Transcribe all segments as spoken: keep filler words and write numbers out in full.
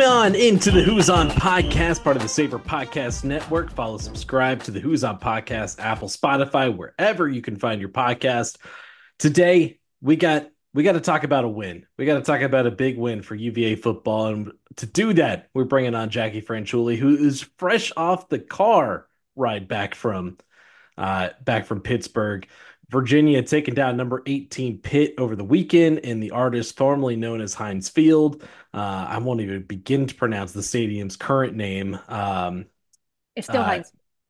on into the Who's On podcast, part of the Saber Podcast Network. Follow, subscribe to the Who's On podcast, Apple, Spotify, wherever you can find your podcast. Today, we got we got to talk about a win. We got to talk about a big win for U V A football, and to do that, we're bringing on Jackie Franchuli, who is fresh off the car ride back from uh, back from Pittsburgh. Virginia taking down number eighteen Pitt over the weekend in the Artist formerly known as Heinz Field. Uh, I won't even begin to pronounce the stadium's current name. Um, It's still uh, Heinz.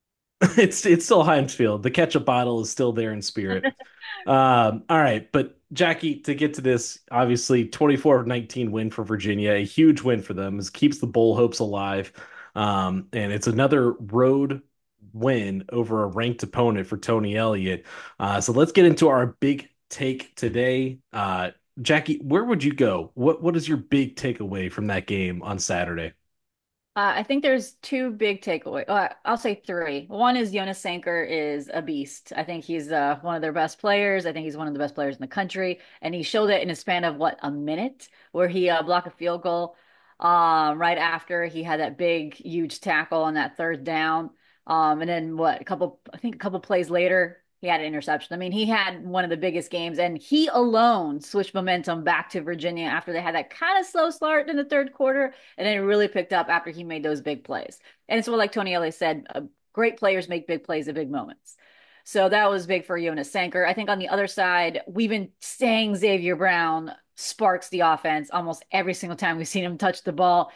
it's it's still Heinz Field. The ketchup bottle is still there in spirit. Um, all right, but Jackie, to get to this, obviously twenty-four nineteen win for Virginia, a huge win for them. It keeps the bowl hopes alive. Um, and it's another road win over a ranked opponent for Tony Elliott. Uh, so let's get into our big take today. Uh, Jackie, where would you go? What what is your big takeaway from that game on Saturday? Uh, I think there's two big takeaways. Uh, I'll say three. One is Jonas Sanker is a beast. I think he's uh, one of their best players. I think he's one of the best players in the country, and he showed it in a span of what, a minute, where he uh, blocked a field goal um, right after he had that big, huge tackle on that third down. Um, and then what, a couple, I think a couple plays later, he had an interception. I mean, he had one of the biggest games, and he alone switched momentum back to Virginia after they had that kind of slow start in the third quarter, and then it really picked up after he made those big plays. And it's what, like Tony Elliott said, uh, great players make big plays at big moments. So that was big for Jonas Sanker. I think on the other side, we've been saying Xavier Brown sparks the offense almost every single time we've seen him touch the ball.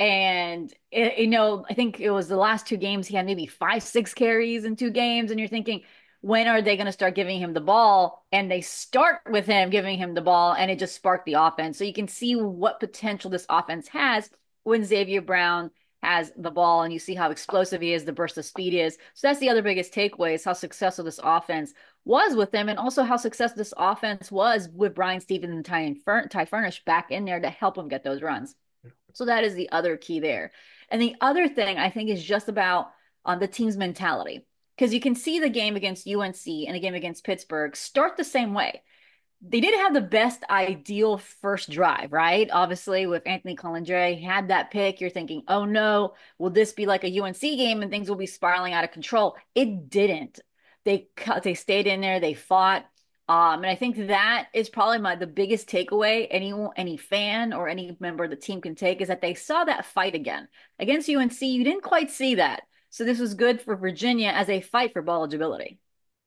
And, it, you know, I think it was the last two games, he had maybe five, six carries in two games. And you're thinking, when are they going to start giving him the ball? And they start with him giving him the ball, and it just sparked the offense. So you can see what potential this offense has when Xavier Brown has the ball, and you see how explosive he is, the burst of speed is. So that's the other biggest takeaway, is how successful this offense was with them, and also how successful this offense was with Brian Stevens and Ty, Fur- Ty Furnish back in there to help him get those runs. So that is the other key there. And the other thing I think is just about on the team's mentality, because you can see the game against U N C and the game against Pittsburgh start the same way. They didn't have the best ideal first drive, right? Obviously, with Anthony Colandre had that pick, you're thinking, oh no, will this be like a U N C game and things will be spiraling out of control? It didn't. They cut, they stayed in there, they fought. Um, and I think that is probably my the biggest takeaway any any fan or any member of the team can take, is that they saw that fight again. Against U N C, you didn't quite see that. So this was good for Virginia as a fight for ball eligibility.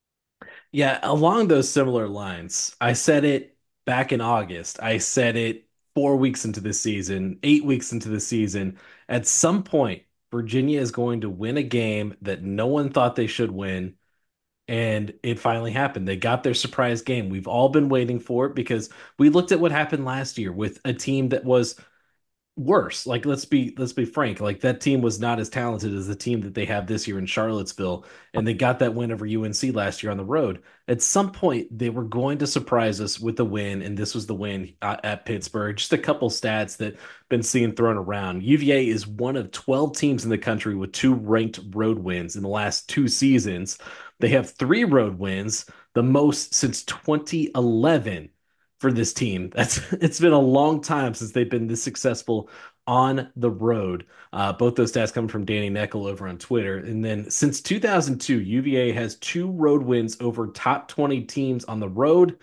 Yeah, along those similar lines, I said it back in August. I said it four weeks into the season, eight weeks into the season. At some point, Virginia is going to win a game that no one thought they should win. And it finally happened. They got their surprise game. We've all been waiting for it because we looked at what happened last year with a team that was worse. Like let's be let's be frank. Like that team was not as talented as the team that they have this year in Charlottesville, and they got that win over U N C last year on the road. At some point, they were going to surprise us with a win, and this was the win uh, at Pittsburgh. Just a couple stats that been seen thrown around. U V A is one of twelve teams in the country with two ranked road wins in the last two seasons. They have three road wins, the most since twenty eleven for this team. That's it's been a long time since they've been this successful on the road. Uh, both those stats come from Danny Neckel over on Twitter. And then since two thousand two, U V A has two road wins over top twenty teams on the road.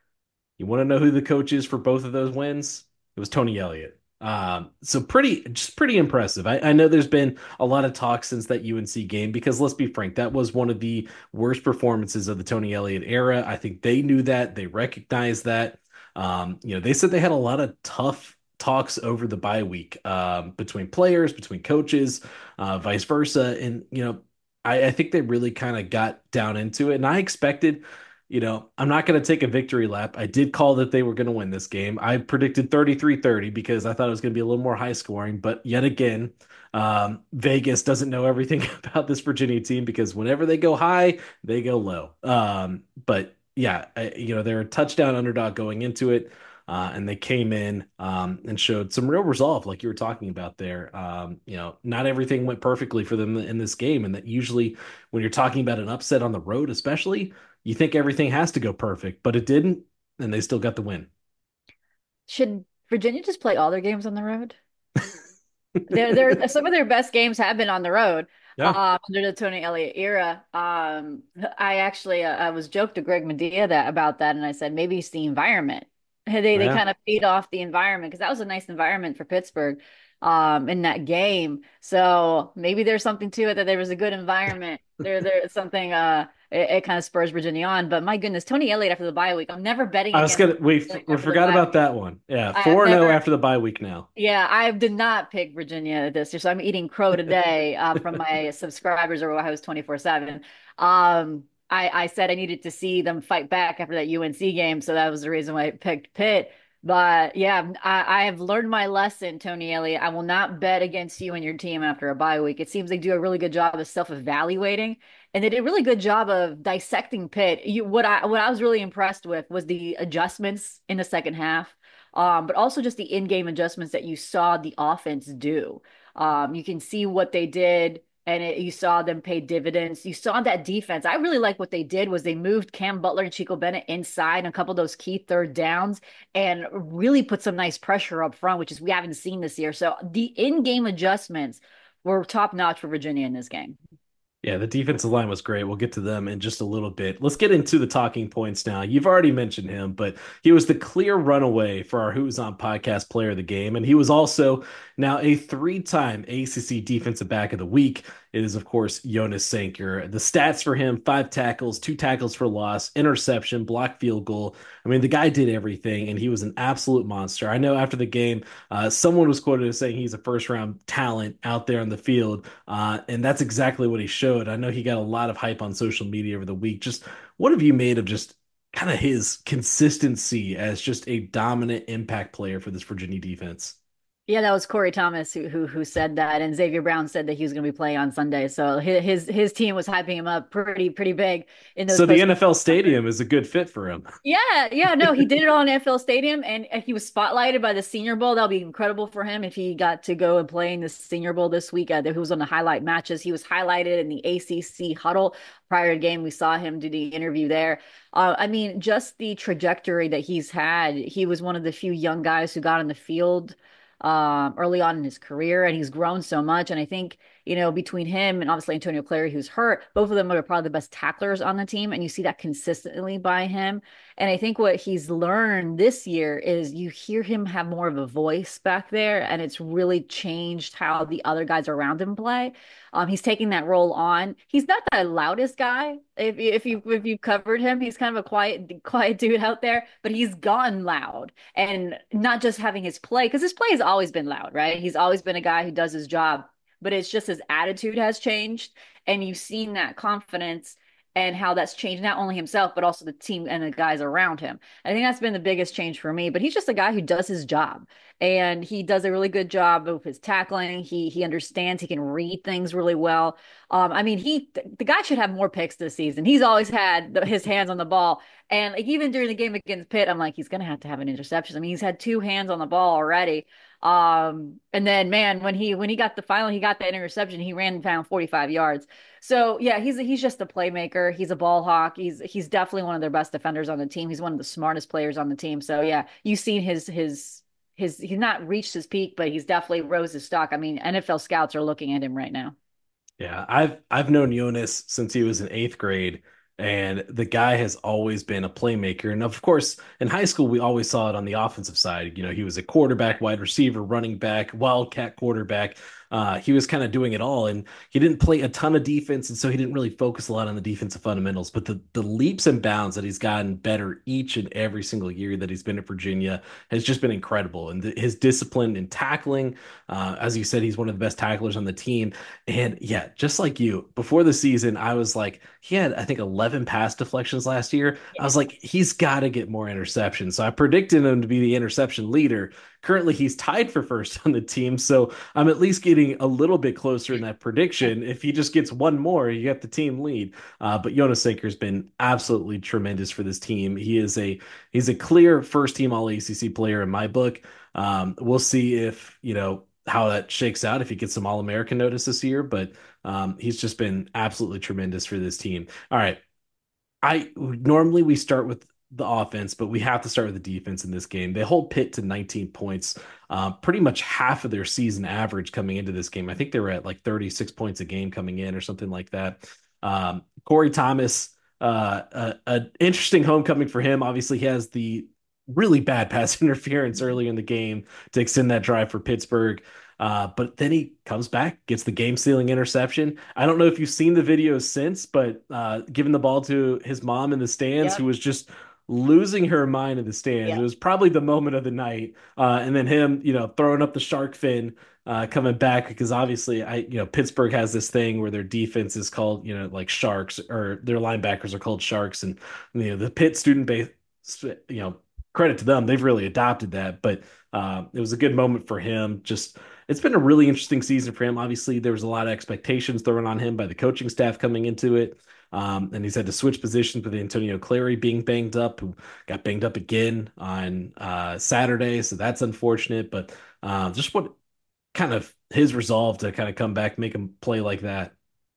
You want to know who the coach is for both of those wins? It was Tony Elliott. Um, so pretty, just pretty impressive. I, I know there's been a lot of talk since that U N C game because let's be frank, that was one of the worst performances of the Tony Elliott era. I think they knew that, they recognized that. Um, you know, they said they had a lot of tough talks over the bye week um, between players, between coaches, uh, vice versa, and you know, I, I think they really kind of got down into it. And I expected you know, I'm not going to take a victory lap. I did call that they were going to win this game. I predicted thirty-three thirty because I thought it was going to be a little more high scoring. But yet again, um, Vegas doesn't know everything about this Virginia team because whenever they go high, they go low. Um, but yeah, I, you know, they're a touchdown underdog going into it. Uh, and they came in um, and showed some real resolve, like you were talking about there. Um, you know, not everything went perfectly for them in this game, and that usually, when you're talking about an upset on the road, especially, you think everything has to go perfect, but it didn't, and they still got the win. Should Virginia just play all their games on the road? They're, they're, some of their best games have been on the road Yeah, um, under the Tony Elliott era. Um, I actually uh, I was joked to Greg Medea that about that, and I said maybe it's the environment. They they yeah. kind of feed off the environment because that was a nice environment for Pittsburgh um, in that game. So maybe there's something to it that there was a good environment. There there's something uh it, it kind of spurs Virginia on. But my goodness, Tony Elliott after the bye week, I'm never betting I was against gonna we Elliott we after the forgot bye about week. that one. Yeah, I have four and never zero after the bye week now. yeah, I did not pick Virginia this year, so I'm eating crow today um, from my subscribers or Ohio twenty-four seven. Um, I, I said I needed to see them fight back after that U N C game, so that was the reason why I picked Pitt. But yeah, I, I have learned my lesson, Tony Elliott. I will not bet against you and your team after a bye week. It seems they do a really good job of self-evaluating, and they did a really good job of dissecting Pitt. You, what I what I was really impressed with was the adjustments in the second half um, but also just the in-game adjustments that you saw the offense do. Um, you can see what they did, and it, you saw them pay dividends. You saw that defense. I really like what they did was they moved Cam Butler and Chico Bennett inside on a couple of those key third downs and really put some nice pressure up front, which is we haven't seen this year. So the in-game adjustments were top notch for Virginia in this game. Yeah, the defensive line was great. We'll get to them in just a little bit. Let's get into the talking points now. You've already mentioned him, but he was the clear runaway for our Who's On podcast player of the game. And he was also now a three-time A C C Defensive Back of the Week. It is, of course, Jonas Sanker. The stats for him, five tackles, two tackles for loss, interception, block field goal. I mean, the guy did everything, and he was an absolute monster. I know after the game, uh, someone was quoted as saying he's a first-round talent out there on the field. Uh, and that's exactly what he showed. I know he got a lot of hype on social media over the week. Just what have you made of just kind of his consistency as just a dominant impact player for this Virginia defense? Yeah, that was Corey Thomas who who who said that, and Xavier Brown said that he was going to be playing on Sunday. So his his his team was hyping him up pretty pretty big in those So the post. N F L stadium is a good fit for him. Yeah, yeah, no, he did it on N F L Stadium, and he was spotlighted by the Senior Bowl. That'll be incredible for him if he got to go and play in the Senior Bowl this week. Uh, he was on the highlight matches. He was highlighted in the A C C huddle prior to the game. We saw him do the interview there. Uh, I mean, just the trajectory that he's had. He was one of the few young guys who got on the field um, early on in his career, and he's grown so much. And I think you know, between him and obviously Antonio Clary, who's hurt, both of them are probably the best tacklers on the team. And you see that consistently by him. And I think what he's learned this year is you hear him have more of a voice back there, and it's really changed how the other guys around him play. Um, he's taking that role on. He's not the loudest guy. If you if you if you've covered him, he's kind of a quiet quiet dude out there, but he's gone loud and not just having his play because his play has always been loud, right? He's always been a guy who does his job, but it's just his attitude has changed, and you've seen that confidence and how that's changed not only himself but also the team and the guys around him. I think that's been the biggest change for me. But he's just a guy who does his job, and he does a really good job of his tackling. He he understands. He can read things really well. Um, I mean, he the guy should have more picks this season. He's always had the, his hands on the ball, and like even during the game against Pitt, I'm like, he's gonna have to have an interception. I mean, he's had two hands on the ball already. Um, and then man, when he when he got the final, he got that interception, he ran and found forty-five yards. So yeah, he's he's just a playmaker. He's a ball hawk. He's he's definitely one of their best defenders on the team. He's one of the smartest players on the team. So yeah, you've seen his his his he's not reached his peak, but he's definitely rose his stock. I mean, N F L scouts are looking at him right now. Yeah, I've I've known Jonas since he was in eighth grade, and the guy has always been a playmaker. And of course, in high school, we always saw it on the offensive side. You know, he was a quarterback, wide receiver, running back, wildcat quarterback. Uh, he was kind of doing it all, and he didn't play a ton of defense, and so he didn't really focus a lot on the defensive fundamentals. But the the leaps and bounds that he's gotten better each and every single year that he's been at Virginia has just been incredible. And the, his discipline in tackling, uh, as you said, he's one of the best tacklers on the team. And yeah, just like you, before the season, I was like, he had, I think, eleven pass deflections last year. I was like, he's got to get more interceptions. So I predicted him to be the interception leader. Currently, he's tied for first on the team. So I'm at least getting a little bit closer in that prediction. If he just gets one more, you get the team lead. Uh, but Jonas Sanker's been absolutely tremendous for this team. He is a he's a clear first team All A C C player in my book. Um, we'll see if, you know, how that shakes out if he gets some All American notice this year, but um, he's just been absolutely tremendous for this team. All right. I normally we start with the offense, but we have to start with the defense in this game. They hold Pitt to nineteen points, uh, pretty much half of their season average coming into this game. I think they were at like thirty-six points a game coming in or something like that. Um, Corey Thomas, uh, an interesting homecoming for him. Obviously, he has the really bad pass interference early in the game to extend that drive for Pittsburgh. Uh, but then he comes back, gets the game sealing interception. I don't know if you've seen the videos since, but uh, giving the ball to his mom in the stands, who Yep. was just losing her mind in the stands. It Yep. was probably the moment of the night. Uh, and then him, you know, throwing up the shark fin, uh, coming back because obviously, I, you know, Pittsburgh has this thing where their defense is called, you know, like sharks, or their linebackers are called sharks, and you know, the Pitt student base, you know, credit to them, they've really adopted that. But uh, it was a good moment for him. Just it's been a really interesting season for him. Obviously, there was a lot of expectations thrown on him by the coaching staff coming into it. Um, and he's had to switch positions with Antonio Clary being banged up, who got banged up again on uh, Saturday. So that's unfortunate. But uh, just what kind of his resolve to kind of come back, make him play like that.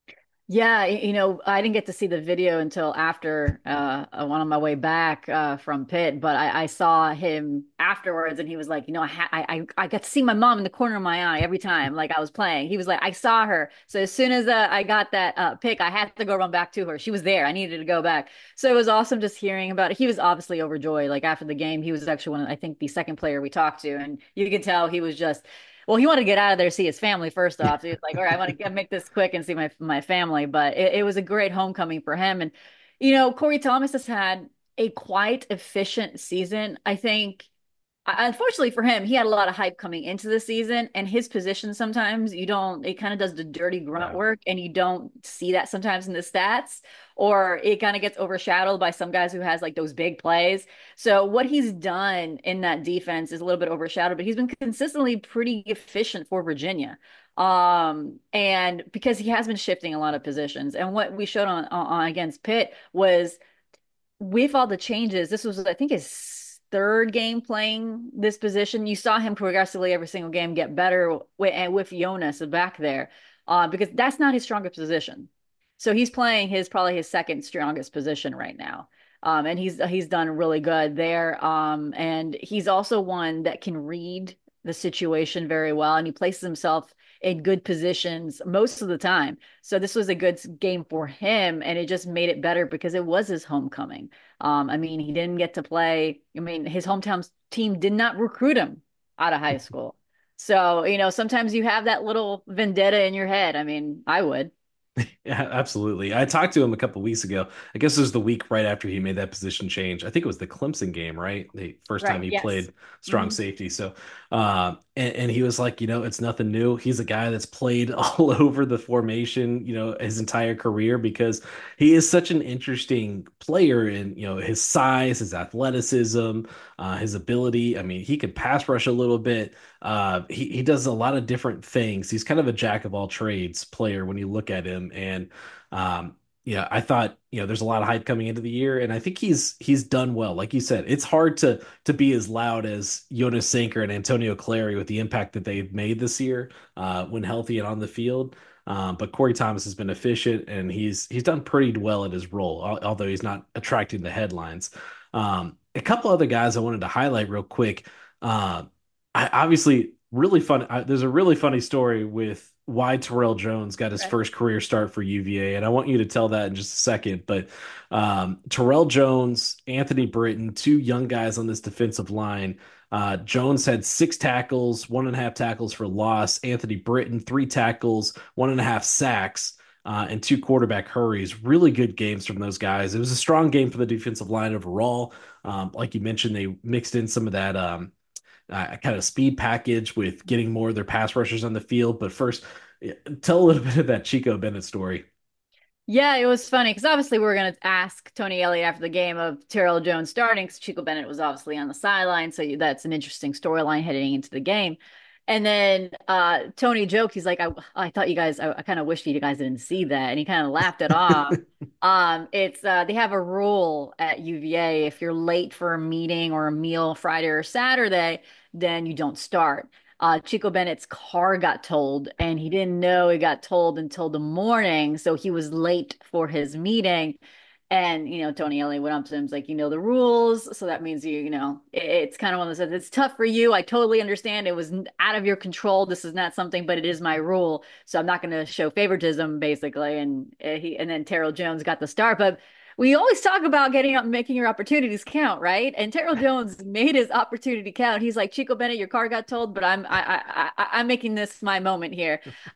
Yeah, y- you know, I didn't get to see the video until after uh I went on my way back uh from Pitt, but I, I saw him afterwards and he was like, you know, I, ha I I I got to see my mom in the corner of my eye every time like I was playing. He was like, I saw her. So as soon as uh, I got that uh pick, I had to go run back to her. She was there. I needed to go back. So it was awesome just hearing about it. He was obviously overjoyed. Like after the game, he was actually one of, I think, the second player we talked to, and you could tell he was just well, he wanted to get out of there, see his family first off. So he was like, all right, I want to make this quick and see my my family. But it, it was a great homecoming for him. And, you know, Corey Thomas has had a quite efficient season. I think unfortunately for him, he had a lot of hype coming into the season, and his position sometimes you don't, it kind of does the dirty grunt Yeah. work, and you don't see that sometimes in the stats, or it kind of gets overshadowed by some guys who has like those big plays. So what he's done in that defense is a little bit overshadowed, but he's been consistently pretty efficient for Virginia. Um, and because he has been shifting a lot of positions, and what we showed on, on against Pitt was with all the changes, this was, I think, his third game playing this position. You saw him progressively every single game get better with, and with Jonas back there, uh, because that's not his strongest position. So he's playing his probably his second strongest position right now. Um, and he's he's done really good there. Um, and he's also one that can read the situation very well, and he places himself in good positions most of the time. So this was a good game for him, and it just made it better because it was his homecoming. Um, I mean, he didn't get to play. I mean, his hometown team did not recruit him out of high school. So, you know, sometimes you have that little vendetta in your head. I mean, I would. Yeah, absolutely. I talked to him a couple weeks ago. I guess it was the week right after he made that position change. I think it was the Clemson game, right? The first time Right. he Yes. played strong Hmm. safety. So, uh, and, and he was like, you know, it's nothing new. He's a guy that's played all over the formation, you know, his entire career because he is such an interesting player in, you know, his size, his athleticism, uh, his ability. I mean, he can pass rush a little bit. Uh, he he does a lot of different things. He's kind of a jack of all trades player when you look at him. And um, yeah, I thought, you know, there's a lot of hype coming into the year, and I think he's he's done well. Like you said, it's hard to to be as loud as Jonas Sanker and Antonio Clary with the impact that they've made this year uh, when healthy and on the field. Um, but Corey Thomas has been efficient, and he's he's done pretty well at his role, al- although he's not attracting the headlines. Um, a couple other guys I wanted to highlight real quick. Uh, I obviously really fun. I, there's a really funny story with why Terrell Jones got his Okay. first career start for U V A, and I want you to tell that in just a second. But um, Terrell Jones, Anthony Britton, two young guys on this defensive line. Uh, Jones had six tackles, one and a half tackles for loss. Anthony Britton, three tackles, one and a half sacks. Uh, and two quarterback hurries. Really good games from those guys. It was a strong game for the defensive line overall. Um, like you mentioned, they mixed in some of that um, uh, kind of speed package with getting more of their pass rushers on the field. But first, yeah, tell a little bit of that Chico Bennett story. Yeah, it was funny because obviously we were going to ask Tony Elliott after the game of Terrell Jones starting because Chico Bennett was obviously on the sideline. So you, that's an interesting storyline heading into the game. And then uh, Tony joked, he's like, I, I thought you guys, I, I kind of wished you guys didn't see that. And he kind of laughed it off. Um, it's uh, they have a rule at U V A if you're late for a meeting or a meal Friday or Saturday, then you don't start. Uh, Chico Bennett's car got towed, and he didn't know it got towed until the morning, so he was late for his meeting. And, you know, Tony Elliott went up to him, was like, you know, the rules. So that means you, you know, it, it's kind of one of those, it's tough for you. I totally understand. It was out of your control. This is not something, but it is my rule. So I'm not going to show favoritism, basically. And uh, he, and then Terrell Jones got the start. But we always talk about getting up, making your opportunities count, right? And Terrell Jones made his opportunity count. He's like, Chico Bennett, your car got told, but I'm, I, I, I, I'm making this my moment here.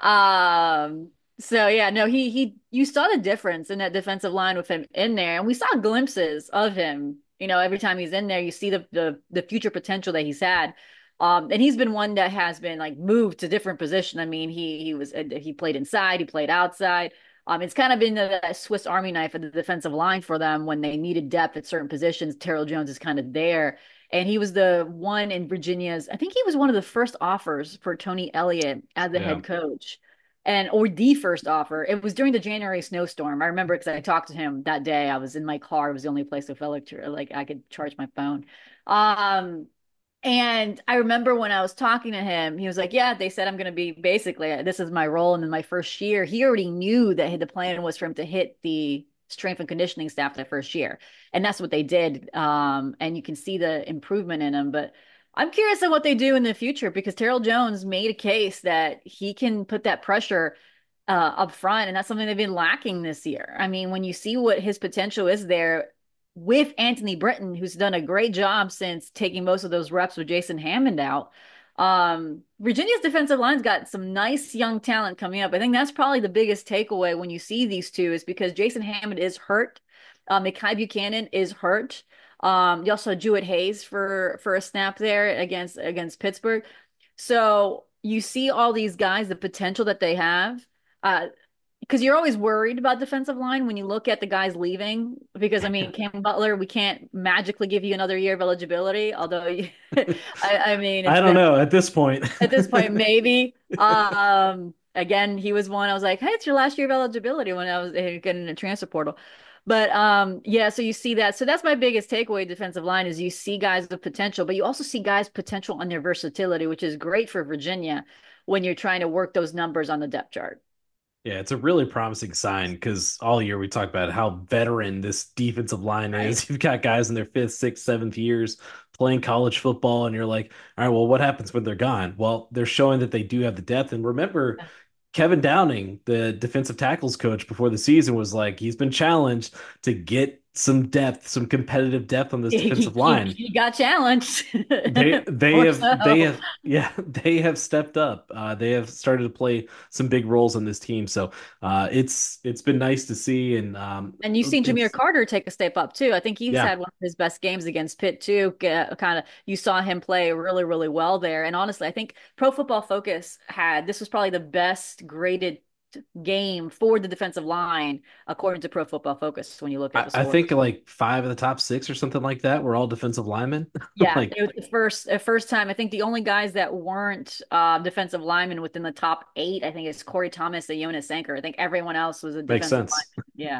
Um, so yeah, no, he he you saw the difference in that defensive line with him in there, and we saw glimpses of him. You know, every time he's in there, you see the the the future potential that he's had. Um, and he's been one that has been like moved to different position. I mean, he he was uh, he played inside, he played outside. Um, it's kind of been the Swiss Army knife of the defensive line for them when they needed depth at certain positions. Terrell Jones is kind of there. And he was the one in Virginia's, I think he was one of the first offers for Tony Elliott as the Yeah. head coach and or the first offer. It was during the January snowstorm. I remember because I talked to him that day. I was in my car. It was the only place I felt like, like I could charge my phone. Um, and I remember when I was talking to him, he was like, "Yeah, they said I'm going to be basically this is my role." And in my first year, he already knew that the plan was for him to hit the strength and conditioning staff that first year, and that's what they did. Um, and you can see the improvement in him. But I'm curious on what they do in the future because Terrell Jones made a case that he can put that pressure uh, up front, and that's something they've been lacking this year. I mean, when you see what his potential is there with Anthony Britton, who's done a great job since taking most of those reps with Jason Hammond out. Um, Virginia's defensive line's got some nice young talent coming up. I think that's probably the biggest takeaway when you see these two is because Jason Hammond is hurt. Uh, Mekhi Buchanan is hurt. Um, you also had Jewett Hayes for for a snap there against against Pittsburgh. So you see all these guys, the potential that they have. Uh, because you're always worried about defensive line when you look at the guys leaving. Because I mean, Cam Butler, we can't magically give you another year of eligibility. Although, you, I, I mean, I it's don't been know at this point. at this point maybe. Um, again, he was one I was like, hey, it's your last year of eligibility when I was uh, getting a transfer portal. But um, yeah, so you see that. So that's my biggest takeaway defensive line is you see guys with potential, but you also see guys potential on their versatility, which is great for Virginia when you're trying to work those numbers on the depth chart. Yeah, it's a really promising sign because all year we talk about how veteran this defensive line Right. is. You've got guys in their fifth, sixth, seventh years playing college football, and you're like, all right, well, what happens when they're gone? Well, they're showing that they do have the depth. And remember, Kevin Downing, the defensive tackles coach before the season, was like, he's been challenged to get some depth, some competitive depth on this he, defensive he, line. he got challenged. They they Or have they so. have yeah they have stepped up. Uh, they have started to play some big roles on this team. So uh, it's it's been nice to see, and um, And you've seen Jameer it's Carter take a step up too. I think he's yeah. had one of his best games against Pitt too. Kind of, you saw him play really, really well there. And honestly, I think Pro Football Focus had this was probably the best graded game for the defensive line according to Pro Football Focus when you look at I, the I think scores. like five of the top six or something like that were all defensive linemen. Yeah, Like it was the first the first time. I think the only guys that weren't uh, defensive linemen within the top eight, I think, is Corey Thomas and Jonas Sanker. I think everyone else was a makes defensive sense. lineman. Yeah.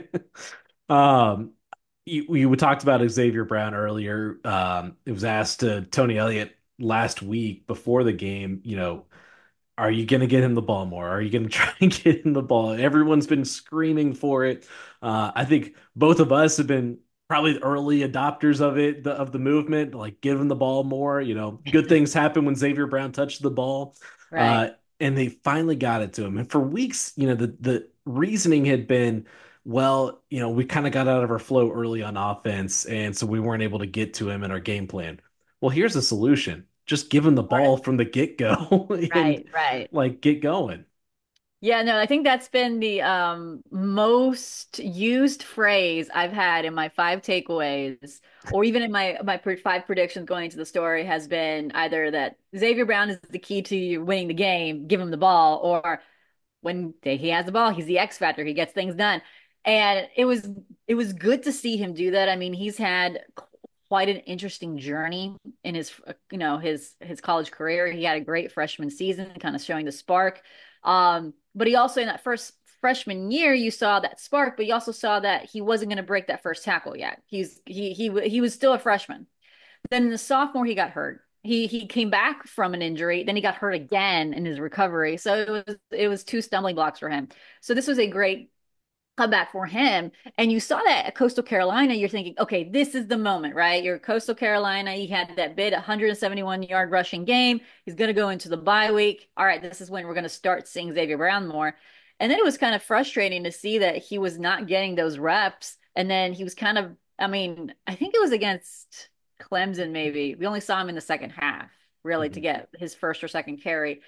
Um, you, we talked about Xavier Brown earlier. Um, it was asked to Tony Elliott last week before the game, you know, are you going to get him the ball more? Are you going to try and get him the ball? Everyone's been screaming for it. Uh, I think both of us have been probably the early adopters of it, the, of the movement, like give him the ball more. You know, good things happen when Xavier Brown touched the ball. Right. Uh, and they finally got it to him. And for weeks, you know, the, the reasoning had been, well, you know, we kind of got out of our flow early on offense. And so we weren't able to get to him in our game plan. Well, here's the solution. Just give him the ball from the get-go and Right, right. like get going. Yeah, no, I think that's been the um most used phrase I've had in my five takeaways, or even in my my pre- five predictions going into the story has been either that Xavier Brown is the key to you winning the game, give him the ball, or when they, he has the ball, he's the X factor, he gets things done. And it was it was good to see him do that. I mean, he's had quite an interesting journey in his you know his his college career. He had a great freshman season, kind of showing the spark. Um, but he also in that first freshman year, you saw that spark, but you also saw that he wasn't going to break that first tackle yet. He's he he he was still a freshman. Then in the sophomore, he got hurt. He he came back from an injury, then he got hurt again in his recovery. So it was it was two stumbling blocks for him. So this was a great comeback for him. And you saw that at Coastal Carolina. You're thinking, okay, this is the moment, right? You're Coastal Carolina. He had that big one hundred seventy-one yard rushing game. He's going to go into the bye week. All right, this is when we're going to start seeing Xavier Brown more. And then it was kind of frustrating to see that he was not getting those reps. And then he was kind of, I mean, I think it was against Clemson, maybe. We only saw him in the second half, really, to Mhm. get his first or second carry.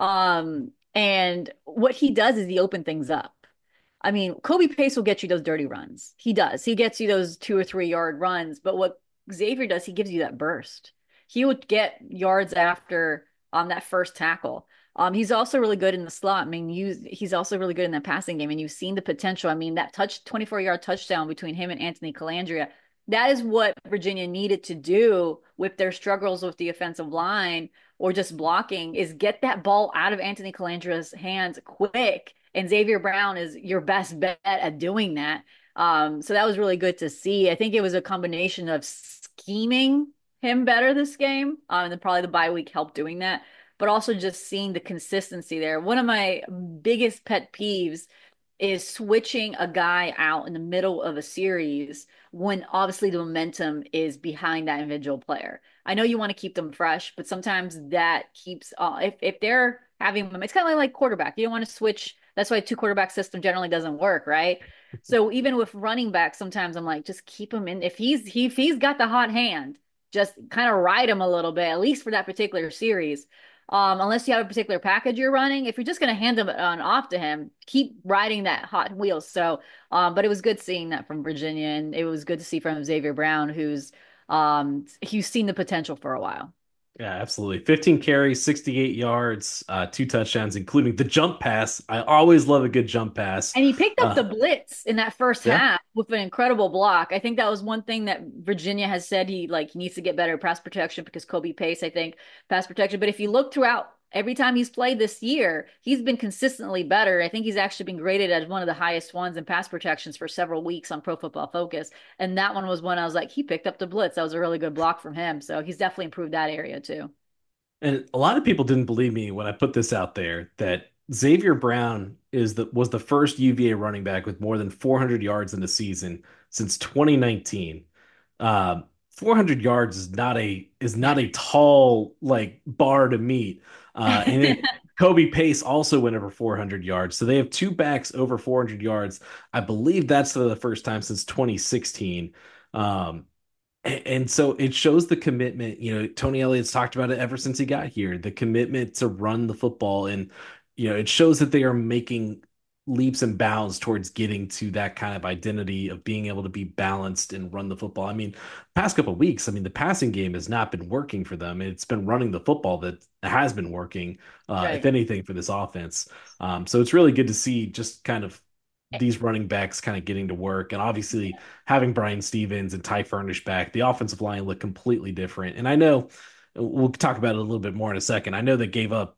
Um, and what he does is he open things up. I mean, Kobe Pace will get you those dirty runs. He does. He gets you those two or three yard runs. But what Xavier does, he gives you that burst. He would get yards after um that first tackle. Um, he's also really good in the slot. I mean, you, he's also really good in that passing game, and you've seen the potential. I mean, that touch twenty-four yard touchdown between him and Anthony Calandria, that is what Virginia needed to do with their struggles with the offensive line or just blocking, is get that ball out of Anthony Calandria's hands quick, and Xavier Brown is your best bet at doing that. Um, so that was really good to see. I think it was a combination of scheming him better this game, um, and then probably the bye week helped doing that, but also just seeing the consistency there. One of my biggest pet peeves is switching a guy out in the middle of a series when obviously the momentum is behind that individual player. I know you want to keep them fresh, but sometimes that keeps uh, if if they're having it's kind of like quarterback. You don't want to switch. That's why two quarterback system generally doesn't work, right? So even with running back, sometimes I'm like, just keep him in. If he's he if he's got the hot hand, just kind of ride him a little bit, at least for that particular series. Um, unless you have a particular package you're running, if you're just going to hand them on off to him, keep riding that hot wheel. So, um, but it was good seeing that from Virginia, and it was good to see from Xavier Brown, who's um, he's seen the potential for a while. Yeah, absolutely. fifteen carries, sixty-eight yards, uh, two touchdowns, including the jump pass. I always love a good jump pass. And he picked up Uh, the blitz in that first yeah. half with an incredible block. I think that was one thing that Virginia has said he like he needs to get better at pass protection because Kobe Pace, I think, pass protection. But if you look throughout every time he's played this year, he's been consistently better. I think he's actually been graded as one of the highest ones in pass protections for several weeks on Pro Football Focus. And that one was when I was like, he picked up the blitz. That was a really good block from him. So he's definitely improved that area too. And a lot of people didn't believe me when I put this out there that Xavier Brown is the was the first U V A running back with more than four hundred yards in a season since twenty nineteen. Um, four hundred yards is not a is not a tall like bar to meet. Uh, and it, Kobe Pace also went over four hundred yards. So they have two backs over four hundred yards. I believe that's for the first time since twenty sixteen. Um, and, and so it shows the commitment. You know, Tony Elliott's talked about it ever since he got here, the commitment to run the football. And, you know, it shows that they are making leaps and bounds towards getting to that kind of identity of being able to be balanced and run the football. I mean, past couple of weeks, I mean, the passing game has not been working for them. It's been running the football that has been working, uh, if Right. anything, for this offense. Um, so it's really good to see just kind of these running backs kind of getting to work. And obviously having Brian Stevens and Ty Furnish back, the offensive line looked completely different. And I know we'll talk about it a little bit more in a second. I know they gave up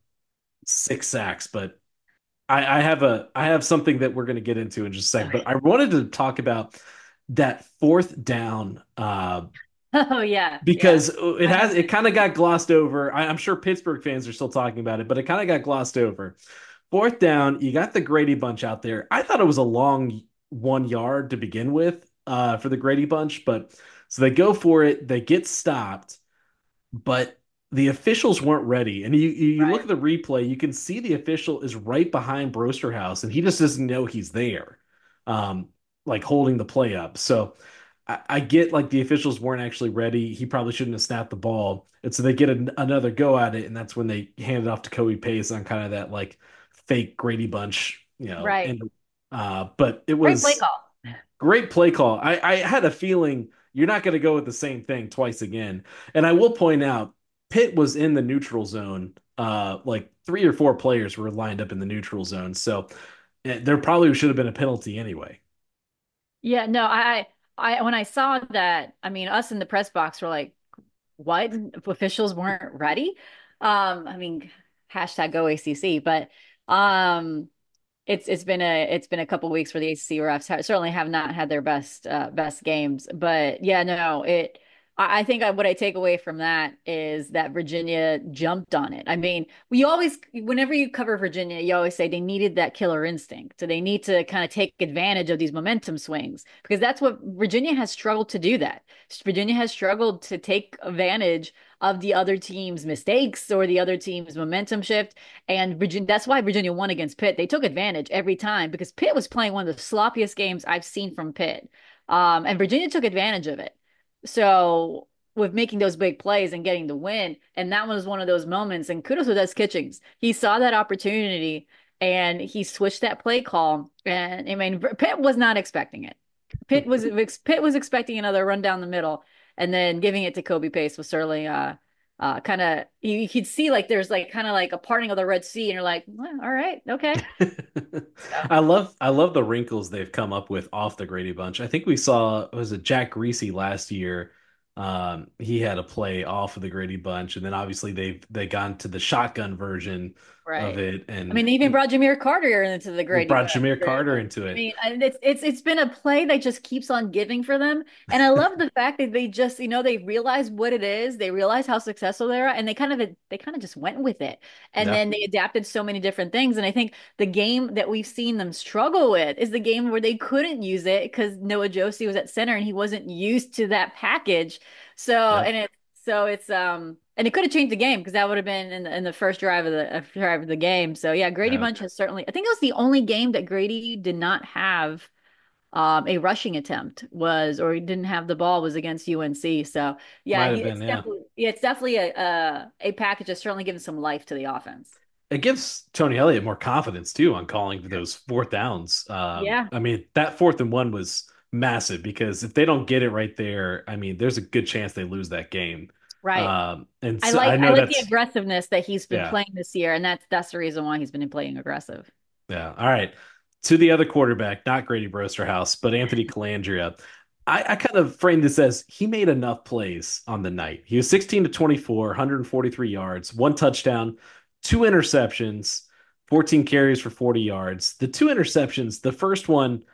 six sacks, but I, I have a I have something that we're going to get into in just a second. Okay. But I wanted to talk about that fourth down uh, Oh yeah, yeah. because it has it kind of got glossed over. I, I'm sure Pittsburgh fans are still talking about it, but it kind of got glossed over. Fourth down, you got the Grady Bunch out there. I thought it was a long one yard to begin with uh, for the Grady Bunch, but so they go for it, they get stopped, but the officials weren't ready. And you you look Right. at the replay, you can see the official is right behind Brosterhouse, and he just doesn't know he's there, um, like holding the play up. So I, I get like the officials weren't actually ready. He probably shouldn't have snapped the ball, and so they get an, another go at it, and that's when they hand it off to Kobe Pace on kind of that like fake Grady Bunch, you know. Right. And uh, but it Great play was call. great play call. I, I had a feeling you're not going to go with the same thing twice again. And I will point out, Pitt was in the neutral zone. Uh, like three or four players were lined up in the neutral zone, so eh, there probably should have been a penalty anyway. Yeah, no, I, I, when I saw that, I mean, us in the press box were like, what? Officials weren't ready? Um, I mean, hashtag go A C C, but, um, it's, it's been a, it's been a couple weeks where the A C C refs ha certainly have not had their best, uh, best games, but yeah, no, it, I I think I, what I take away from that is that Virginia jumped on it. I mean, we always, whenever you cover Virginia, you always say they needed that killer instinct. So they need to kind of take advantage of these momentum swings because that's what Virginia has struggled to do that. Virginia has struggled to take advantage of the other team's mistakes or the other team's momentum shift. And Virginia, that's why Virginia won against Pitt. They took advantage every time because Pitt was playing one of the sloppiest games I've seen from Pitt. Um, and Virginia took advantage of it. So with making those big plays and getting the win, and that was one of those moments. And kudos to Des Kitchings. He saw that opportunity and he switched that play call. And I mean, Pitt was not expecting it. Pitt was Pitt was expecting another run down the middle, and then giving it to Kobe Pace was certainly uh uh kind of you, you could see like there's like kind of like a parting of the Red Sea, and you're like, well, all right, okay. So, I love I love the wrinkles they've come up with off the Grady Bunch. I think we saw was it Jack Greasy last year. Um, he had a play off of the Grady Bunch, and then obviously they've they gone to the shotgun version of right. it, I and mean, they even brought Jameer Carter into the they Grady brought Bunch. Jameer Carter I into it. mean, and it's it's it's been a play that just keeps on giving for them. And I love the fact that they just, you know, they realize what it is, they realize how successful they are, and they kind of they kind of just went with it. And Yeah, then they adapted so many different things. And I think the game that we've seen them struggle with is the game where they couldn't use it because Noah Josie was at center and he wasn't used to that package. So, yeah, and it so it's um and it could have changed the game because that would have been in the, in the first drive of the uh, drive of the game. So yeah, Grady yeah. Bunch has certainly. I think it was the only game that Grady did not have um, a rushing attempt was, or he didn't have the ball was against U N C. So yeah, Might he, have been, it's yeah. definitely yeah, it's definitely a, a a package that's certainly given some life to the offense. It gives Tony Elliott more confidence too on calling for those fourth downs. Um, Yeah, I mean, that fourth and one was massive because if they don't get it right there, I mean, there's a good chance they lose that game. right. Um, and I so like I I know like the that's aggressiveness that he's been yeah, playing this year, and that's that's the reason why he's been playing aggressive. yeah. All right. To the other quarterback, not Grady Brosterhouse, but Anthony Calandria. I, I kind of framed this as he made enough plays on the night. He was sixteen to twenty-four, one hundred forty-three yards, one touchdown, two interceptions, fourteen carries for forty yards. The two interceptions, the first one,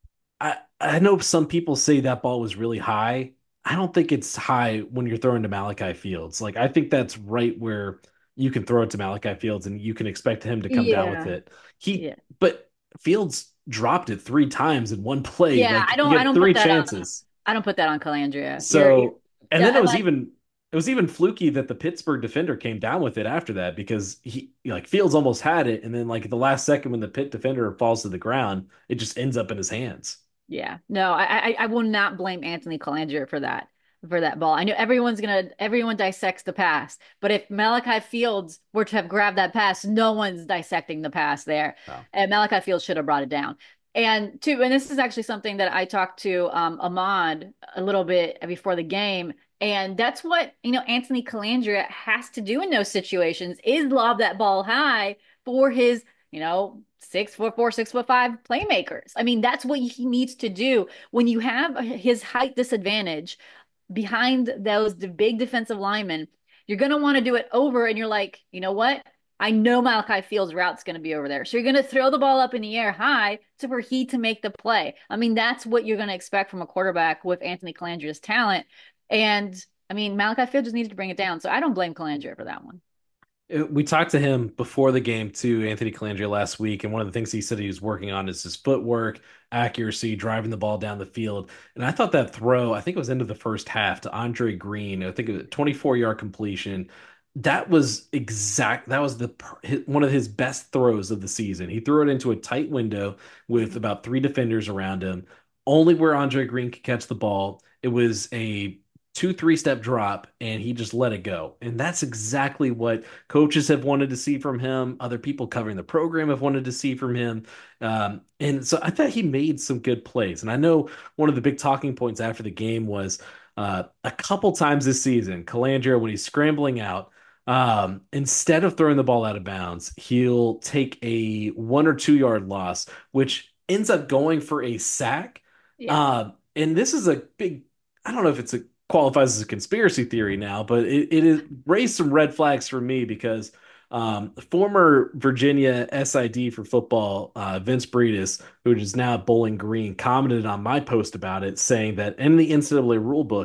I, I know some people say that ball was really high. I don't think it's high when you're throwing to Malachi Fields. Like, I think that's right where you can throw it to Malachi Fields and you can expect him to come down with Yeah, it. He, yeah, but Fields dropped it three times in one play. yeah. I Like, don't he I had don't put three that on. chances. I don't put that on Calandria. You're you're So, and yeah, then it I was like even, it was even fluky that the Pittsburgh defender came down with it after that because he, like, Fields almost had it. And then, like, at the last second when the Pitt defender falls to the ground, it just ends up in his hands. yeah. No, I, I I will not blame Anthony Calandria for that for that ball. I know everyone's gonna everyone dissects the pass, but if Malachi Fields were to have grabbed that pass, no one's dissecting the pass there. Wow. And Malachi Fields should have brought it down. And two, and this is actually something that I talked to um, Ahmad a little bit before the game. And that's what, you know, Anthony Calandria has to do in those situations is lob that ball high for his you know, six foot four, six foot five playmakers. I mean, that's what he needs to do when you have his height disadvantage behind those the big defensive linemen. You're going to want to do it over, and you're like, you know what? I know Malachi Fields' route's going to be over there. So you're going to throw the ball up in the air high to for he to make the play. I mean, that's what you're going to expect from a quarterback with Anthony Calandria's talent. And I mean, Malachi Fields just needs to bring it down. So I don't blame Calandria for that one. Uh, We talked to him before the game too, Anthony Calandria last week, and one of the things he said he was working on is his footwork, accuracy, driving the ball down the field. And I thought that throw, I think it was into the first half to Andre Green, I think it was a twenty-four yard completion. That was exact. That was the one of his best throws of the season. He threw it into a tight window with about three defenders around him, only where Andre Green could catch the ball. It was a two, three step drop, and he just let it go. And that's exactly what coaches have wanted to see from him. Other people covering the program have wanted to see from him. Um, and so I thought he made some good plays. And I know one of the big talking points after the game was uh, a couple times this season, Calandria, when he's scrambling out, um, instead of throwing the ball out of bounds, he'll take a one or two yard loss, which ends up going for a sack. Yeah. Uh, and this is a big, I don't know if it's a qualifies as a conspiracy theory now, but it, it is raised some red flags for me because um, former Virginia S I D for football, uh, Vince Breedis, who is now at Bowling Green, commented on my post about it, saying that in the N C double A rule book,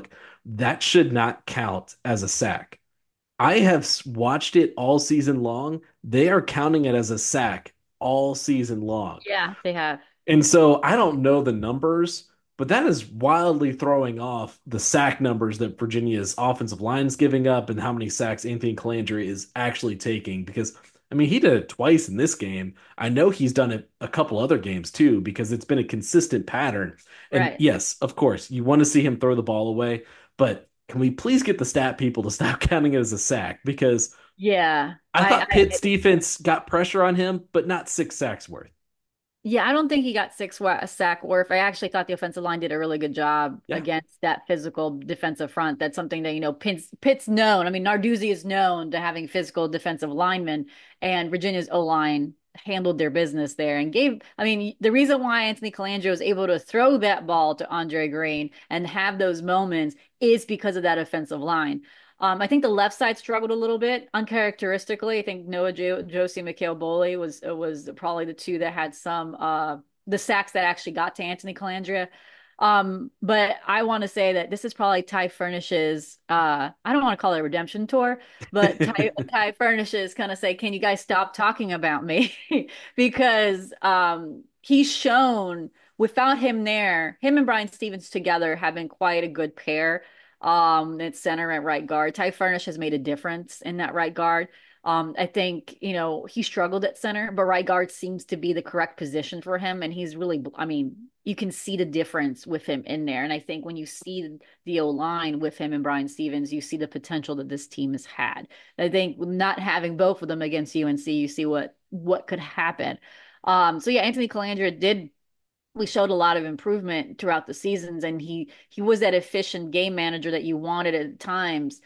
that should not count as a sack. I have s- watched it all season long. They are counting it as a sack all season long. Yeah, they have. And so I don't know the numbers, but that is wildly throwing off the sack numbers that Virginia's offensive line is giving up and how many sacks Anthony Calandre is actually taking. Because, I mean, he did it twice in this game. I know he's done it a couple other games too, because it's been a consistent pattern. And Right. yes, of course, you want to see him throw the ball away, but can we please get the stat people to stop counting it as a sack? Because Yeah. I I, thought Pitt's I defense got pressure on him, but not six sacks worth. Yeah, I don't think he got six wa sack worth. I actually thought the offensive line did a really good job Yeah. against that physical defensive front. That's something that, you know, Pitt's, Pitt's known. I mean, Narduzzi is known to having physical defensive linemen, and Virginia's O-line handled their business there and gave, I mean, the reason why Anthony Colangelo was able to throw that ball to Andre Green and have those moments is because of that offensive line. Um, I think the left side struggled a little bit uncharacteristically. I think Noah jo Josie Mikhail Boley was was probably the two that had some uh the sacks that actually got to Anthony Calandria. Um, but I want to say that this is probably Ty Furnish's uh I don't want to call it a redemption tour, but Ty Ty Furnish is gonna say, can you guys stop talking about me? Because um he's shown without him there, him and Brian Stevens together have been quite a good pair um, at center and right guard. Ty Furnish has made a difference in that right guard. Um, I think, you know, he struggled at center, but right guard seems to be the correct position for him. And he's really, I mean, you can see the difference with him in there. And I think when you see the O line with him and Brian Stevens, you see the potential that this team has had. I think not having both of them against U N C, you see what what could happen. Um, so yeah, Anthony Calandra did we showed a lot of improvement throughout the seasons, and he he was that efficient game manager that you wanted at times.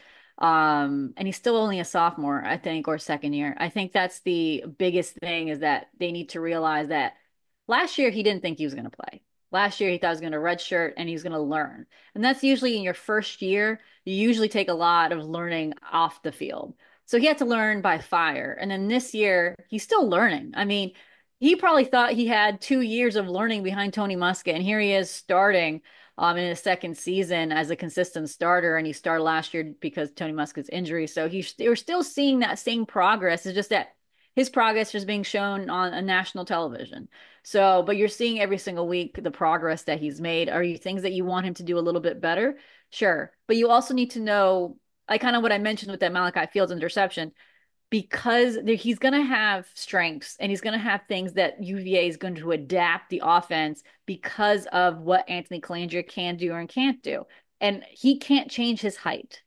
Um, and he's still only a sophomore, I think, or second year. I think that's the biggest thing is that they need to realize that last year he didn't think he was going to play. Last year he thought he was going to redshirt and he was going to learn. And that's usually in your first year, you usually take a lot of learning off the field. So he had to learn by fire. And then this year, he's still learning. I mean, he probably thought he had two years of learning behind Tony Muskett, and here he is starting um, in his second season as a consistent starter, and he started last year because Tony Muskett's injury. So he's we're still seeing that same progress. It's just that his progress is being shown on a national television. So, but you're seeing every single week the progress that he's made. Are you things that you want him to do a little bit better? Sure, but you also need to know, like kind of what I mentioned with that Malachi Fields interception because he's going to have strengths and he's going to have things that U V A is going to adapt the offense because of what Anthony Calandria can do and can't do. And he can't change his height.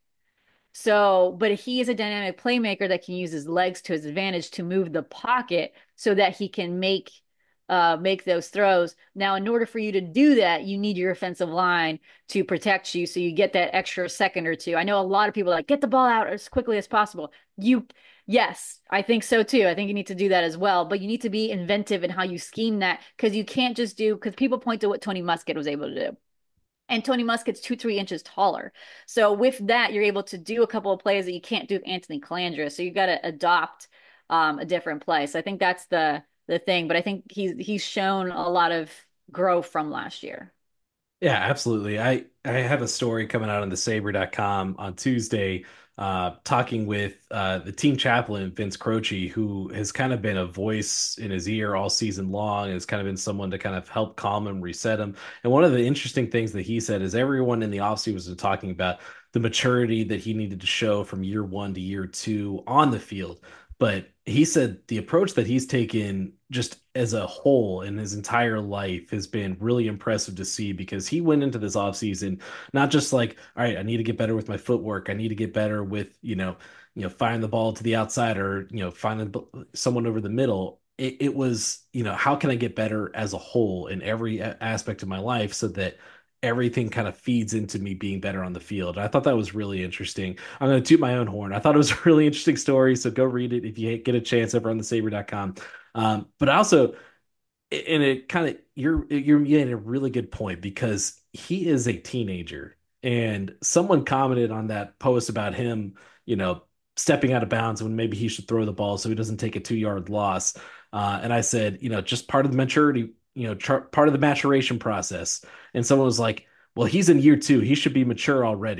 So, but he is a dynamic playmaker that can use his legs to his advantage to move the pocket so that he can make uh make those throws. Now, in order for you to do that, you need your offensive line to protect you so you get that extra second or two. I know a lot of people like get the ball out as quickly as possible. You Yes, I think so too. I think you need to do that as well, but you need to be inventive in how you scheme that because you can't just do because people point to what Tony Muskett was able to do. And Tony Muskett's two, three inches taller. So with that, you're able to do a couple of plays that you can't do with Anthony Calandra. So you got to adopt um, a different play. So I think that's the the thing. But I think he's he's shown a lot of growth from last year. Yeah, absolutely. I I have a story coming out on the saber dot com on Tuesday, uh, talking with uh, the team chaplain, Vince Croce, who has kind of been a voice in his ear all season long, and has kind of been someone to kind of help calm him, reset him. And one of the interesting things that he said is everyone in the offseason was talking about the maturity that he needed to show from year one to year two on the field. But he said the approach that he's taken just as a whole in his entire life has been really impressive to see because he went into this offseason not just like, all right, I need to get better with my footwork. I need to get better with, you know, you know, firing the ball to the outside or, you know, finding someone over the middle. It, it was, you know, how can I get better as a whole in every aspect of my life so that everything kind of feeds into me being better on the field. And I thought that was really interesting. I'm going to toot my own horn. I thought it was a really interesting story. So go read it if you get a chance over on the saber dot com. Um, but also, and it kind of you're you're getting a really good point because he is a teenager, and someone commented on that post about him, you know, stepping out of bounds when maybe he should throw the ball so he doesn't take a two yard loss. Uh, and I said, you know, just part of the maturity, you know, char- part of the maturation process. And someone was like, "Well, he's in year two; he should be mature already."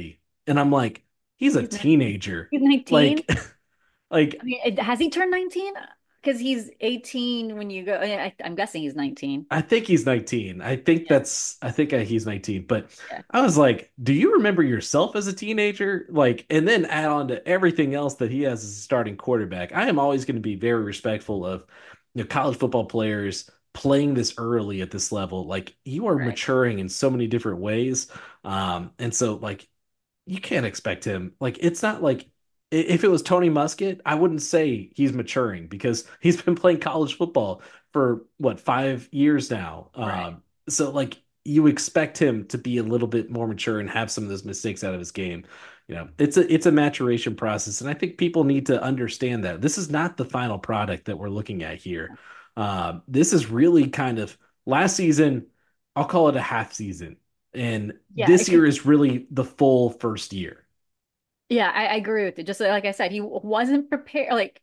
And I'm like, he's a He's nineteen. teenager. He's nineteen. Like, like I mean, it- has he turned nineteen? Because he's eighteen when you go. I, I'm guessing he's nineteen. I think he's nineteen. I think Yeah. that's I think uh, he's nineteen. But Yeah. I was like, do you remember yourself as a teenager? Like, and then add on to everything else that he has as a starting quarterback. I am always going to be very respectful of, you know, college football players playing this early at this level. Like, you are Right. maturing in so many different ways. Um, and so like you can't expect him. Like, it's not like if it was Tony Muskett, I wouldn't say he's maturing because he's been playing college football for what, five years now. Right. Um, so like you expect him to be a little bit more mature and have some of those mistakes out of his game. You know, it's a it's a maturation process, and I think people need to understand that this is not the final product that we're looking at here. Um, this is really kind of last season. I'll call it a half season, and Yeah. this It could, year is really the full first year. yeah. I, I agree with you. Just like I said, he wasn't prepared. Like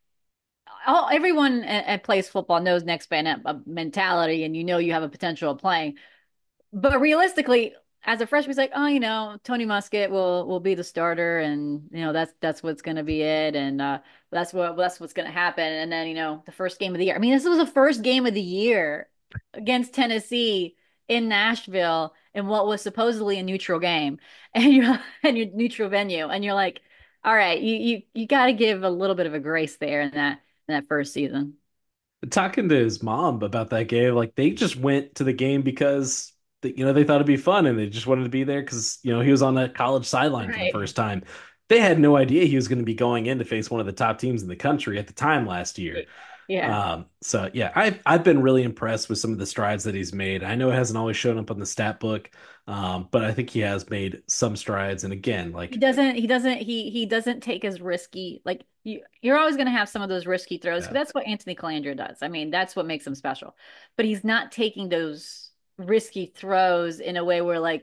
all everyone that plays football knows next man up uh, mentality, and you know you have a potential of playing. But realistically, as a freshman, he's like, oh, you know, Tony Muskett will will be the starter, and you know that's that's what's going to be it, and uh, that's what that's what's going to happen. And then you know, the first game of the year. I mean, this was the first game of the year against Tennessee in Nashville in what was supposedly a neutral game, and you're and your neutral venue, and you're like, all right, you you you got to give a little bit of a grace there in that in that first season. Talking to his mom about that game, like they just went to the game because they, you know they thought it'd be fun and they just wanted to be there because you know he was on a college sideline for the Right. first time. They had no idea he was going to be going in to face one of the top teams in the country at the time last year. Yeah. Um, so yeah, I've I've been really impressed with some of the strides that he's made. I know it hasn't always shown up on the stat book, um, but I think he has made some strides. And again, He like doesn't, he doesn't, he he doesn't take as risky. Like you, you're always going to have some of those risky throws because yeah. that's what Anthony Calandra does. I mean, that's what makes him special. But he's not taking those risky throws in a way where like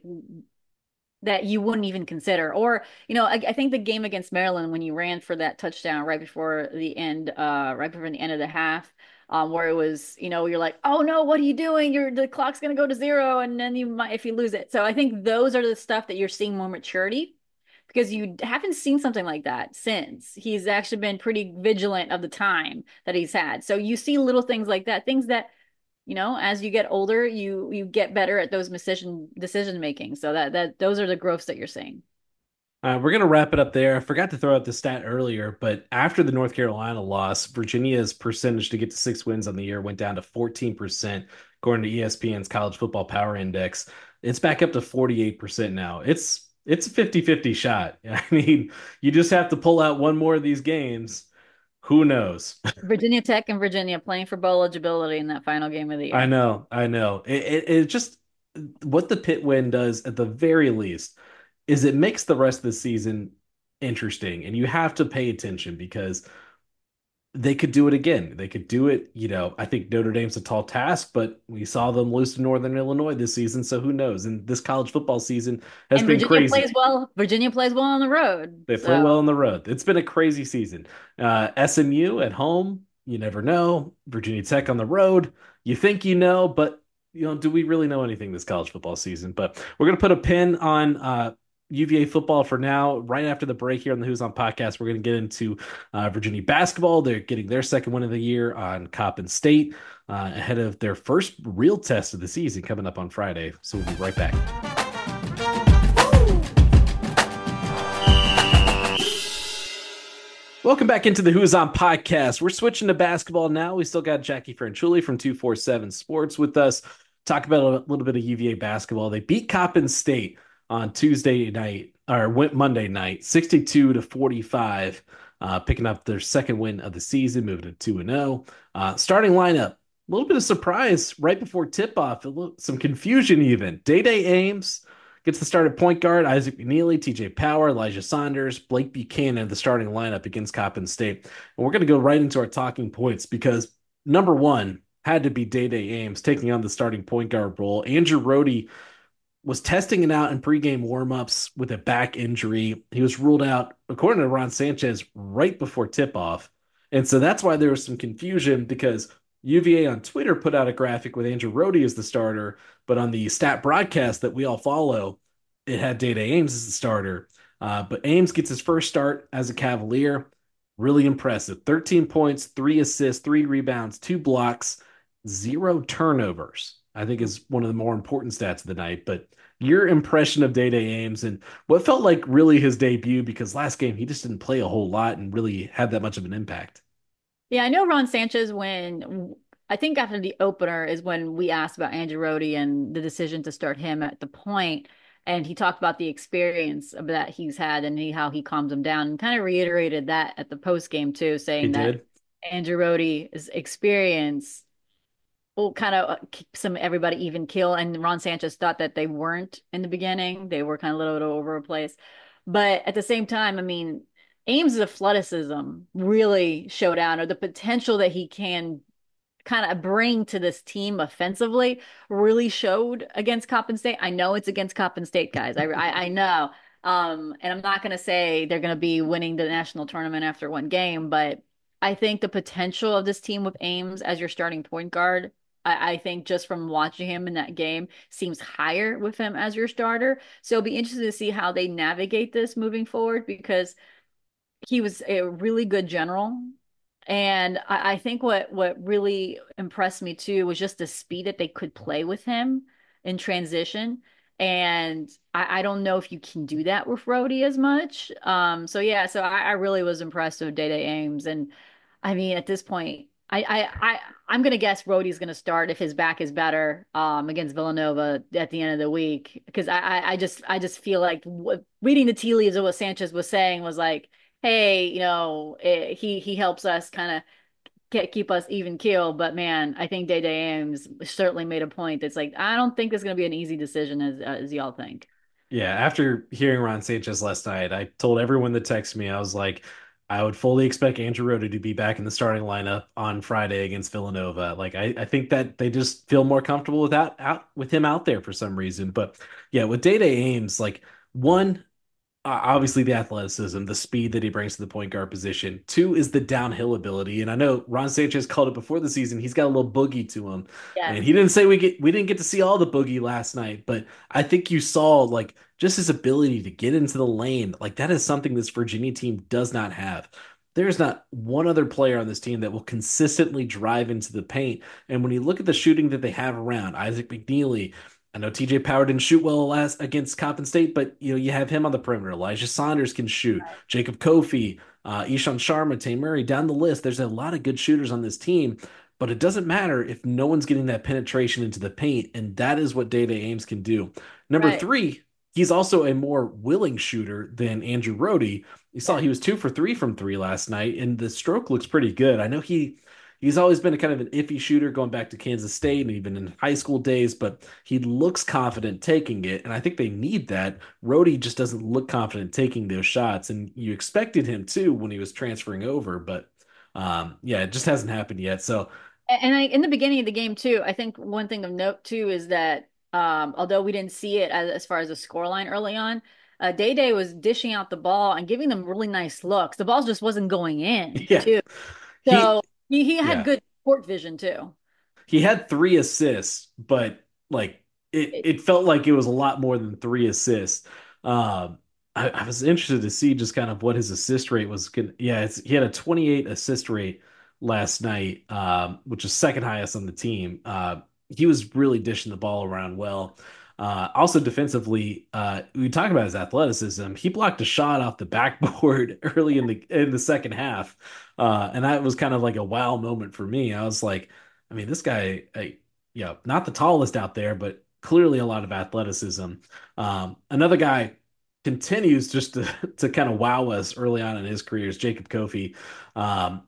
that you wouldn't even consider. Or, you know, I, I think the game against Maryland when you ran for that touchdown right before the end, uh, right before the end of the half, um, where it was, you know, you're like, oh no, what are you doing? You're the clock's gonna go to zero, and then you might if you lose it. So I think those are the stuff that you're seeing more maturity because you haven't seen something like that since. He's actually been pretty vigilant of the time that he's had. So you see little things like that, things that you know, as you get older, you you get better at those decision decision making. So that that those are the growths that you're seeing. Uh, we're going to wrap it up there. I forgot to throw out the stat earlier, but after the North Carolina loss, Virginia's percentage to get to six wins on the year went down to fourteen percent, according to E S P N's College Football Power Index. It's back up to forty-eight percent now. It's it's a fifty-fifty shot. I mean, you just have to pull out one more of these games. Who knows? Virginia Tech and Virginia playing for bowl eligibility in that final game of the I year. know, I know. It, it, it just what the pit win does at the very least is it makes the rest of the season interesting, and you have to pay attention because they could do it again. They could do it. You know, I think Notre Dame's a tall task, but we saw them lose to Northern Illinois this season, so who knows? And this college football season has And been Virginia crazy. plays well. Virginia plays well on the road. They play So well on the road. It's been a crazy season. Uh, S M U at home, you never know. Virginia Tech on the road, you think you know, but you know, do we really know anything this college football season? But we're gonna put a pin on uh, U V A football for now. Right after the break here on the Who's On podcast, we're gonna get into uh, Virginia basketball. They're getting their second win of the year on Coppin State uh, ahead of their first real test of the season coming up on Friday. So we'll be right back. Welcome back into the Who's On podcast. We're switching to basketball now. We still got Jackie Franchuli from two forty-seven Sports with us. Talk about a little bit of U V A basketball. They beat Coppin State on Tuesday night or went Monday night, sixty-two to forty-five, uh, picking up their second win of the season, moving to two and oh. Uh, starting lineup, a little bit of surprise right before tip off, some confusion even. Day Day Ames gets the start at point guard. Isaac McNeely, T J Power, Elijah Saunders, Blake Buchanan, the starting lineup against Coppin State. And we're going to go right into our talking points because number one had to be Day Day Ames taking on the starting point guard role. Andrew Rohde was testing it out in pregame warmups with a back injury. He was ruled out, according to Ron Sanchez, right before tip off. And so that's why there was some confusion because U V A on Twitter put out a graphic with Andrew Rohde as the starter, but on the stat broadcast that we all follow, it had Day Day Ames as the starter. Uh, but Ames gets his first start as a Cavalier. Really impressive. thirteen points, three assists, three rebounds, two blocks, zero turnovers. I think is one of the more important stats of the night. But your impression of Day Day Ames and what felt like really his debut because last game he just didn't play a whole lot and really had that much of an impact. Yeah, I know Ron Sanchez when I think after the opener is when we asked about Andrew Rohde and the decision to start him at the point, and he talked about the experience of that he's had and he, how he calms him down, and kind of reiterated that at the post game too, He saying that did. Andrew Rohde's experience will kind of keep some everybody even kill. And Ron Sanchez thought that they weren't in the beginning; they were kind of a little bit over a place, but at the same time, I mean. Ames' athleticism really showed out, or the potential that he can kind of bring to this team offensively really showed against Coppin State. I know it's against Coppin State, guys. I I, I know. Um, and I'm not going to say they're going to be winning the national tournament after one game, but I think the potential of this team with Ames as your starting point guard, I, I think just from watching him in that game seems higher with him as your starter. So it'll be interesting to see how they navigate this moving forward because he was a really good general. And I, I think what what really impressed me too was just the speed that they could play with him in transition. And I, I don't know if you can do that with Rhodey as much. Um, so yeah, so I, I really was impressed with Day Day Ames. And I mean, at this point, I I, I I'm gonna guess Rhodey's gonna start if his back is better um against Villanova at the end of the week because I, I I just I just feel like w reading the tea leaves of what Sanchez was saying was like hey, you know, eh, he he helps us kind of keep us even keel. But man, I think Day Day Ames certainly made a point that's like, I don't think it's going to be an easy decision as as y'all think. Yeah, after hearing Ron Sanchez last night, I told everyone that texted me, I was like, I would fully expect Andrew Rota to be back in the starting lineup on Friday against Villanova. Like I, I think that they just feel more comfortable without out with him out there for some reason. But yeah, with Day Day Ames, like one, uh, obviously the athleticism, the speed that he brings to the point guard position. Two is the downhill ability, and I know Ron Sanchez called it before the season. He's got a little boogie to him, and Yes. he didn't say we get we didn't get to see all the boogie last night, but I think you saw like just his ability to get into the lane. Like that is something this Virginia team does not have. There's not one other player on this team that will consistently drive into the paint. And when you look at the shooting that they have around, Isaac McNeely, I know T J Power didn't shoot well last against Coppin State, but you know you have him on the perimeter. Elijah Saunders can shoot. Jacob Kofi, uh, Ishan Sharma, Tay Murray, down the list. There's a lot of good shooters on this team, but it doesn't matter if no one's getting that penetration into the paint, and that is what Day Day Ames can do. Number Right. three, he's also a more willing shooter than Andrew Rohde. You saw Yes. he was two for three from three last night, and the stroke looks pretty good. I know he he's always been a kind of an iffy shooter going back to Kansas State and even in high school days, but he looks confident taking it, and I think they need that. Rhodey just doesn't look confident taking those shots, and you expected him to when he was transferring over, but um, yeah, it just hasn't happened yet. So And I, in the beginning of the game too, I think one thing of note too is that um, although we didn't see it as, as far as a scoreline early on, uh, Day Day was dishing out the ball and giving them really nice looks. The ball just wasn't going in yeah, too. he So he, he had yeah. good court vision too. He had three assists, but like it, It, it felt like it was a lot more than three assists. Um, I, I was interested to see just kind of what his assist rate was. Gonna, yeah, it's, he had a twenty-eight assist rate last night, um, which is second highest on the team. Uh, he was really dishing the ball around well. Uh, also defensively, uh, we talk about his athleticism. He blocked a shot off the backboard early in the in the second half, uh, and that was kind of like a wow moment for me. I was like, I mean, this guy, I, you know, not the tallest out there, but clearly a lot of athleticism. Um, another guy continues just to to kind of wow us early on in his career is Jacob Kofi. Um,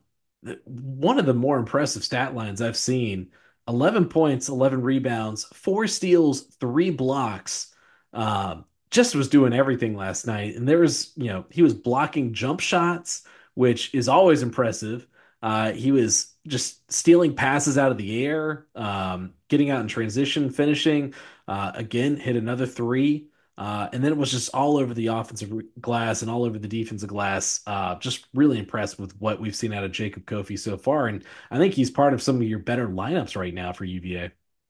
one of the more impressive stat lines I've seen: eleven points, eleven rebounds, four steals, three blocks. Um, just was doing everything last night, and there was, you know, he was blocking jump shots, which is always impressive. Uh, he was just stealing passes out of the air, um, getting out in transition, finishing. Uh, again, hit another three. Uh, and then it was just all over the offensive glass and all over the defensive glass. Uh, just really impressed with what we've seen out of Jacob Kofi so far. And I think he's part of some of your better lineups right now for U V A.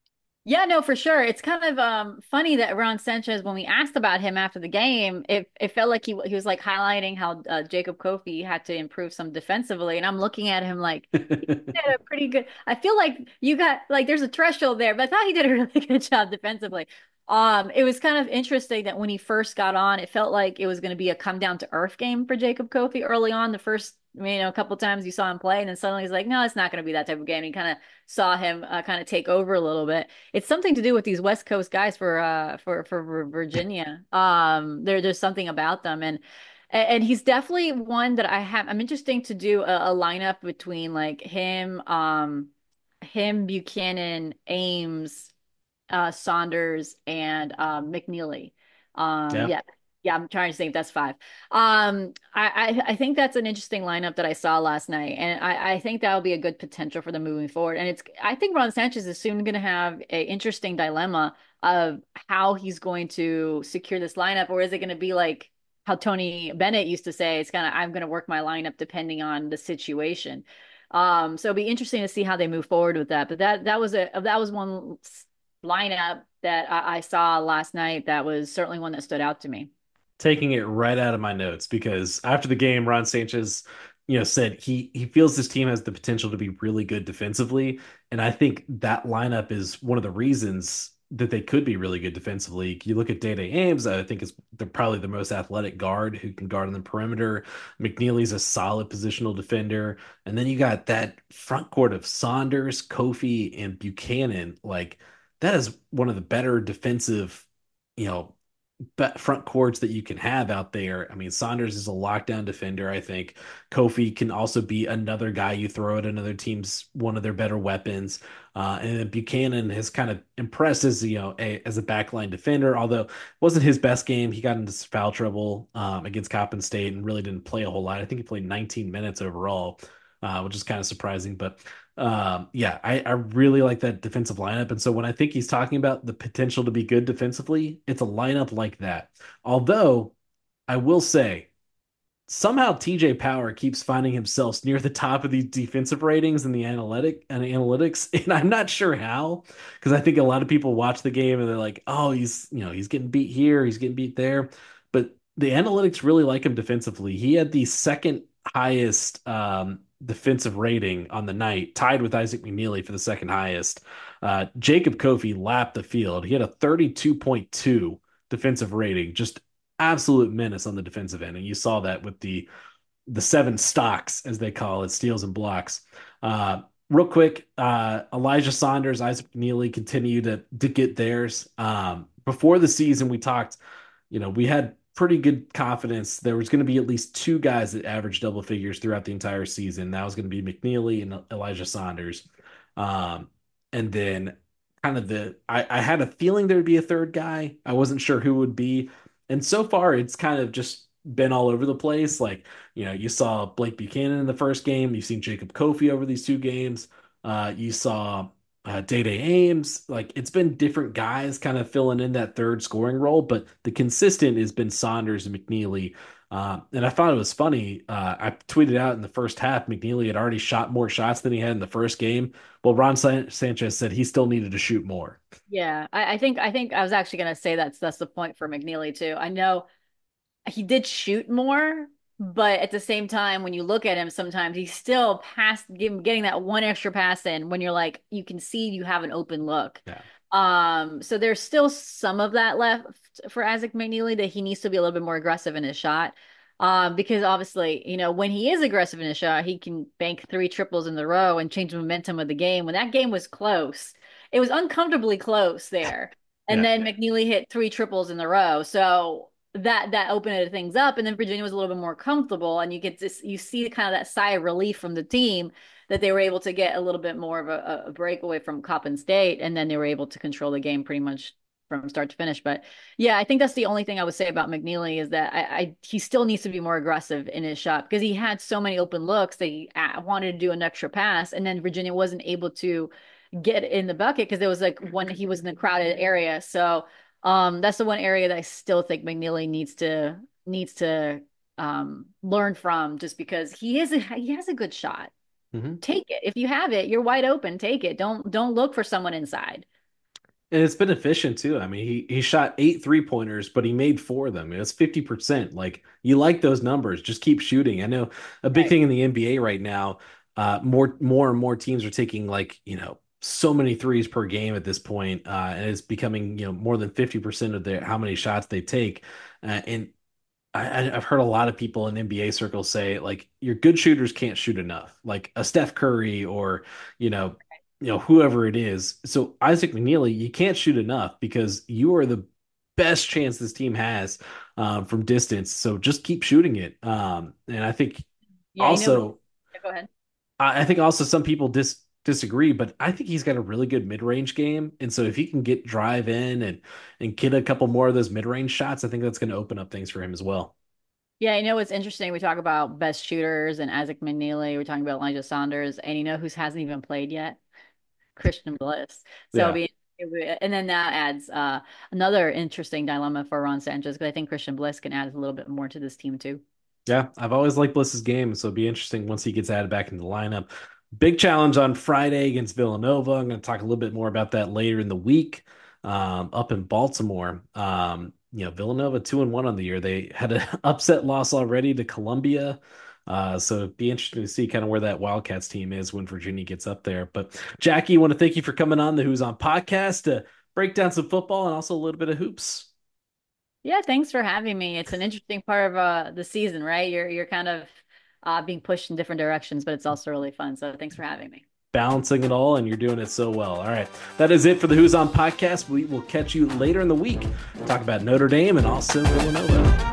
Yeah, no, for sure. It's kind of um funny that Ron Sanchez, when we asked about him after the game, it it felt like he he was like highlighting how uh, Jacob Kofi had to improve some defensively, and I'm looking at him like he did a pretty good. I feel like you got like there's a threshold there, but I thought he did a really good job defensively. Um, it was kind of interesting that when he first got on, it felt like it was going to be a come down to earth game for Jacob Kofi early on. The first, you know, a couple times you saw him play, and then suddenly he's like, no, it's not going to be that type of game. And you kind of saw him uh, kind of take over a little bit. It's something to do with these West Coast guys for uh for for Virginia. Um, there there's something about them, and and he's definitely one that I have. I'm interesting to do a, a lineup between like him, um, him, Buchanan, Ames, uh, Saunders, and um, McNeely. Um, Yeah. yeah, yeah. I'm trying to think if that's five. Um, I, I I think that's an interesting lineup that I saw last night, and I I think that will be a good potential for them moving forward. And it's I think Ron Sanchez is soon going to have an interesting dilemma of how he's going to secure this lineup, or is it going to be like how Tony Bennett used to say, it's kind of I'm going to work my lineup depending on the situation. Um, so it'll be interesting to see how they move forward with that. But that that was a that was one lineup that I, I saw last night that was certainly one that stood out to me. Taking it right out of my notes because after the game, Ron Sanchez, you know, said he he feels this team has the potential to be really good defensively, and I think that lineup is one of the reasons that they could be really good defensively. You look at Day Day Ames, I think is they're probably the most athletic guard who can guard on the perimeter. McNeely's a solid positional defender, and then you got that front court of Saunders, Kofi, and Buchanan. Like that is one of the better defensive, you know front courts that you can have out there. I mean, Saunders is a lockdown defender, I think. Kofi can also be another guy you throw at another team's one of their better weapons. Uh, and then Buchanan has kind of impressed as you know a, as a backline defender, although it wasn't his best game. He got into foul trouble um, against Coppin State and really didn't play a whole lot. I think he played nineteen minutes overall, uh, which is kind of surprising. But um, yeah, I, I really like that defensive lineup. And so when I think he's talking about the potential to be good defensively, it's a lineup like that. Although I will say, somehow T J Power keeps finding himself near the top of these defensive ratings in the analytic and analytics, and I'm not sure how, because I think a lot of people watch the game and they're like, "Oh, he's you know he's getting beat here, he's getting beat there," but the analytics really like him defensively. He had the second highest um, defensive rating on the night, tied with Isaac McNeely for the second highest. Uh, Jacob Kofi lapped the field. He had a thirty-two point two defensive rating, just absolute menace on the defensive end, and you saw that with the the seven stocks as they call it, steals and blocks. Uh, real quick, uh, Elijah Saunders, Isaac Neely continue to to get theirs. Um, before the season, we talked, you know, we had pretty good confidence there was going to be at least two guys that averaged double figures throughout the entire season. That was going to be McNeely and Elijah Saunders. Um, and then kind of the I, I had a feeling there would be a third guy. I wasn't sure who it would be. And so far, it's kind of just been all over the place. Like, you know, you saw Blake Buchanan in the first game. You've seen Jacob Kofi over these two games. Uh, you saw uh, Day Day Ames. Like, it's been different guys kind of filling in that third scoring role, but the consistent has been Saunders and McNeely. Uh, and I thought it was funny. Uh, I tweeted out in the first half, McNeely had already shot more shots than he had in the first game. Well, Ron San- Sanchez said he still needed to shoot more. Yeah, I, I think I think I was actually going to say that's that's the point for McNeely too. I know he did shoot more, but at the same time, when you look at him, sometimes he's still past getting that one extra pass in when you're like, you can see you have an open look. Yeah. Um, so there's still some of that left for Isaac McNeely that he needs to be a little bit more aggressive in his shot. Um, because obviously, you know, when he is aggressive in his shot, he can bank three triples in the row and change the momentum of the game. When that game was close, it was uncomfortably close there. And Yeah. then McNeely hit three triples in the row. So that that opened things up, and then Virginia was a little bit more comfortable, and you get this you see kind of that sigh of relief from the team that they were able to get a little bit more of a, a breakaway from Coppin State, and then they were able to control the game pretty much from start to finish. But yeah, I think that's the only thing I would say about McNeely is that I, I he still needs to be more aggressive in his shot because he had so many open looks that he uh, wanted to do an extra pass, and then Virginia wasn't able to get in the bucket because it was like when he was in the crowded area. So um, that's the one area that I still think McNeely needs to needs to um learn from just because he is a, he has a good shot. Mhm. Take it. If you have it, you're wide open. Take it. Don't don't look for someone inside. And it's been efficient too. I mean, he he shot eight three pointers, but he made four of them. It's fifty percent. Like you like those numbers, just keep shooting. I know a big Right. thing in the N B A right now, uh, more more and more teams are taking like, you know, so many threes per game at this point, uh, and it's becoming, you know, more than fifty percent of their how many shots they take. Uh, and I, I've heard a lot of people in N B A circles say like your good shooters can't shoot enough, like a Steph Curry or you know, you know whoever it is. So Isaac McNeely, you can't shoot enough because you are the best chance this team has um, from distance. So just keep shooting it. Um, and I think Yeah, you know, also, yeah, go ahead. I I think also some people dis disagree, but I think he's got a really good mid-range game. And so if he can get drive in and and get a couple more of those mid-range shots, I think that's going to open up things for him as well. Yeah, you know what's interesting? We talk about best shooters and Isaac McNeely. We're talking about Elijah Saunders, and you know who hasn't even played yet? Christian Bliss. So it'll Yeah. be, it'll be- and then that adds uh, another interesting dilemma for Ron Sanchez because I think Christian Bliss can add a little bit more to this team too. Yeah, I've always liked Bliss's game, so it'll be interesting once he gets added back into the lineup. Big challenge on Friday against Villanova. I'm going to talk a little bit more about that later in the week. Um, up in Baltimore, um, you know, Villanova two and one on the year. They had an upset loss already to Columbia, uh, so it'd be interesting to see kind of where that Wildcats team is when Virginia gets up there. But Jackie, I want to thank you for coming on the Who's On podcast to break down some football and also a little bit of hoops. Yeah, thanks for having me. It's an interesting part of uh, the season, right? You're you're kind of uh, being pushed in different directions, but it's also really fun. So thanks for having me. Balancing it all, and you're doing it so well. All right. That is it for the Who's On podcast. We will catch you later in the week. Talk about Notre Dame and also Villanova.